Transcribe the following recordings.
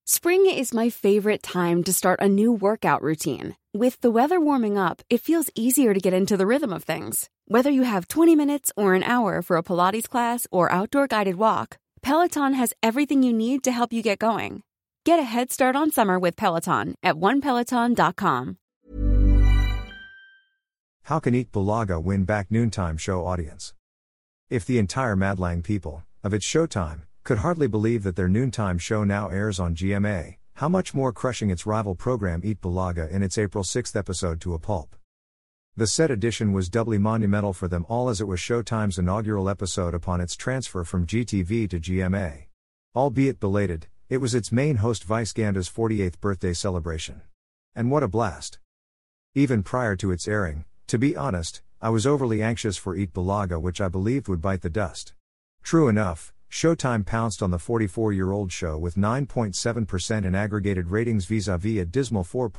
Spring is my favorite time to start a new workout routine. With the weather warming up, it feels easier to get into the rhythm of things. Whether you have 20 minutes or an hour for a Pilates class or outdoor guided walk, Peloton has everything you need to help you get going. Get a head start on summer with Peloton at onepeloton.com. How can Eat Bulaga win back noontime show audience? If the entire Madlang people, of its showtime, could hardly believe that their noontime show now airs on GMA, how much more crushing its rival program Eat Bulaga in its April 6 episode to a pulp. The said edition was doubly monumental for them all as it was Showtime's inaugural episode upon its transfer from GTV to GMA. Albeit belated, it was its main host Vice Ganda's 48th birthday celebration. And what a blast! Even prior to its airing, to be honest, I was overly anxious for Eat Bulaga, which I believed would bite the dust. True enough, Showtime pounced on the 44-year-old show with 9.7% in aggregated ratings vis-a-vis a dismal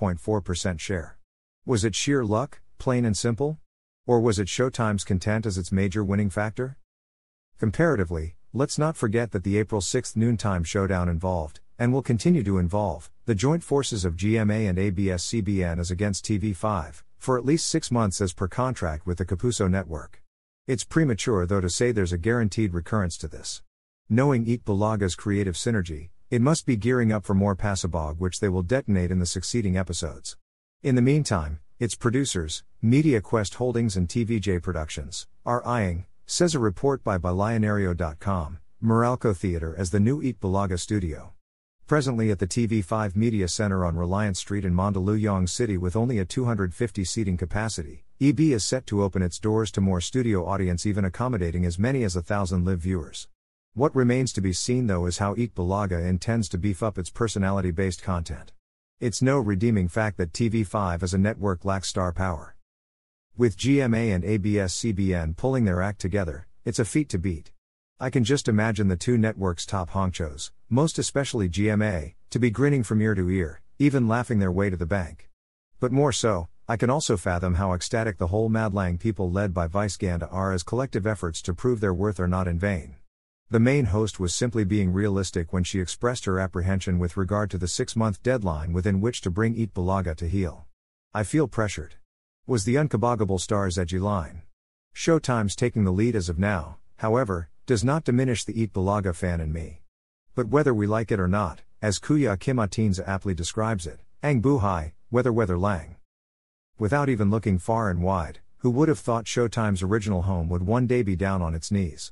4.4% share. Was it sheer luck, plain and simple? Or was it Showtime's content as its major winning factor? Comparatively, let's not forget that the April 6 noontime showdown involved, and will continue to involve, the joint forces of GMA and ABS-CBN as against TV5, for at least 6 months as per contract with the Kapuso network. It's premature though to say there's a guaranteed recurrence to this. Knowing Eat Bulaga's creative synergy, it must be gearing up for more Pasabog which they will detonate in the succeeding episodes. In the meantime, its producers, Media Quest Holdings and TVJ Productions, are eyeing, says a report by Balionario.com, Meralco Theatre as the new Eat Bulaga studio. Presently at the TV5 Media Center on Reliance Street in Mandaluyong City with only a 250 seating capacity, EB is set to open its doors to more studio audience, even accommodating as many as 1,000 live viewers. What remains to be seen though is how Eat Bulaga intends to beef up its personality-based content. It's no redeeming fact that TV5 as a network lacks star power. With GMA and ABS-CBN pulling their act together, it's a feat to beat. I can just imagine the two networks' top honchos, most especially GMA, to be grinning from ear to ear, even laughing their way to the bank. But more so, I can also fathom how ecstatic the whole Madlang people led by Vice Ganda are as collective efforts to prove their worth are not in vain. The main host was simply being realistic when she expressed her apprehension with regard to the 6-month deadline within which to bring Eat Bulaga to heel. I feel pressured. Was the unkabogable star's edgy line. Showtime's taking the lead as of now, however, does not diminish the Eat Bulaga fan in me. But whether we like it or not, as Kuya Kimatinza aptly describes it, ang buhay, weather lang. Without even looking far and wide, who would have thought Showtime's original home would one day be down on its knees?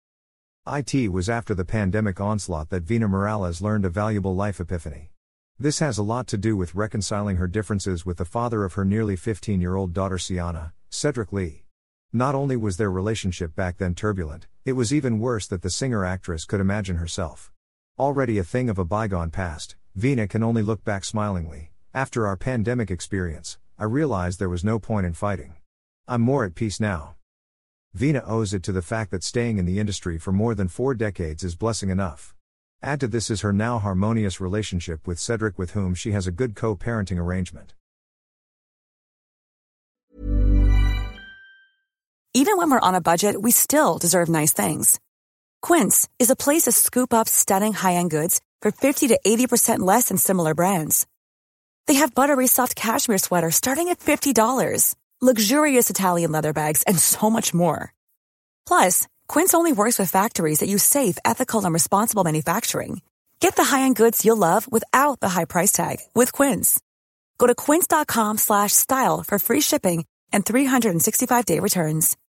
It was after the pandemic onslaught that Vina Morales learned a valuable life epiphany. This has a lot to do with reconciling her differences with the father of her nearly 15-year-old daughter Siana, Cedric Lee. Not only was their relationship back then turbulent, it was even worse that the singer-actress could imagine herself. Already a thing of a bygone past, Vina can only look back smilingly. After our pandemic experience, I realized there was no point in fighting. I'm more at peace now. Vina owes it to the fact that staying in the industry for more than 4 decades is blessing enough. Add to this is her now harmonious relationship with Cedric, with whom she has a good co-parenting arrangement. Even when we're on a budget, we still deserve nice things. Quince is a place to scoop up stunning high-end goods for 50 to 80% less than similar brands. They have buttery soft cashmere sweaters starting at $50, luxurious Italian leather bags, and so much more. Plus, Quince only works with factories that use safe, ethical, and responsible manufacturing. Get the high-end goods you'll love without the high price tag with Quince. Go to quince.com/style for free shipping and 365-day returns.